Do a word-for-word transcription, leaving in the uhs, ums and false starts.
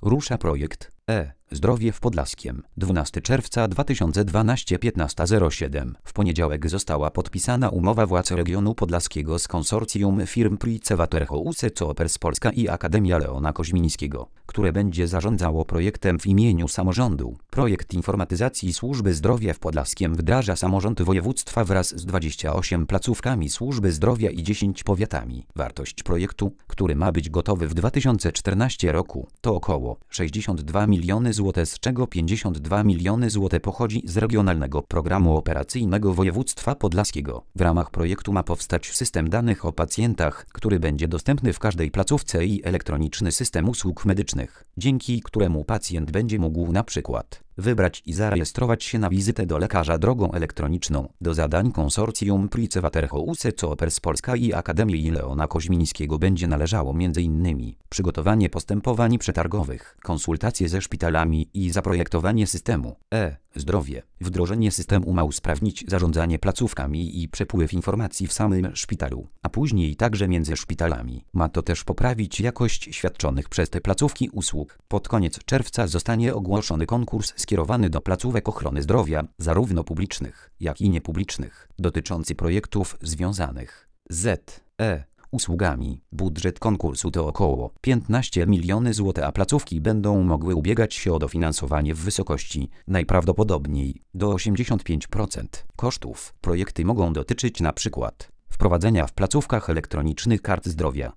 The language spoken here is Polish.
Rusza projekt E-Zdrowie w Podlaskiem. dwunastego czerwca dwa tysiące dwunastego, piętnasta zero siedem. W poniedziałek została podpisana umowa władz regionu podlaskiego z konsorcjum firm Pricewaterhouse Coopers Polska i Akademia Leona Koźmińskiego, które będzie zarządzało projektem w imieniu samorządu. Projekt informatyzacji służby zdrowia w Podlaskiem wdraża samorząd województwa wraz z dwudziestoma ośmioma placówkami służby zdrowia i dziesięcioma powiatami. Wartość projektu, który ma być gotowy w dwa tysiące czternastym roku, to około sześćdziesiąt dwa miliony złotych, z czego pięćdziesiąt dwa miliony złotych pochodzi z Regionalnego Programu Operacyjnego Województwa Podlaskiego. W ramach projektu ma powstać system danych o pacjentach, który będzie dostępny w każdej placówce, i elektroniczny system usług medycznych, dzięki któremu pacjent będzie mógł na przykład wybrać i zarejestrować się na wizytę do lekarza drogą elektroniczną. Do zadań konsorcjum Pricewaterhouse Coopers Polska i Akademii Leona Koźmińskiego będzie należało m.in. przygotowanie postępowań przetargowych, konsultacje ze szpitalami i zaprojektowanie systemu E-Zdrowie. Wdrożenie systemu ma usprawnić zarządzanie placówkami i przepływ informacji w samym szpitalu, a później także między szpitalami. Ma to też poprawić jakość świadczonych przez te placówki usług. Pod koniec czerwca zostanie ogłoszony konkurs skierowany do placówek ochrony zdrowia, zarówno publicznych, jak i niepublicznych, dotyczący projektów związanych z E usługami. Budżet konkursu to około piętnaście milionów złotych, a placówki będą mogły ubiegać się o dofinansowanie w wysokości najprawdopodobniej do osiemdziesięciu pięciu procent kosztów. Projekty mogą dotyczyć na przykład wprowadzenia w placówkach elektronicznych kart zdrowia,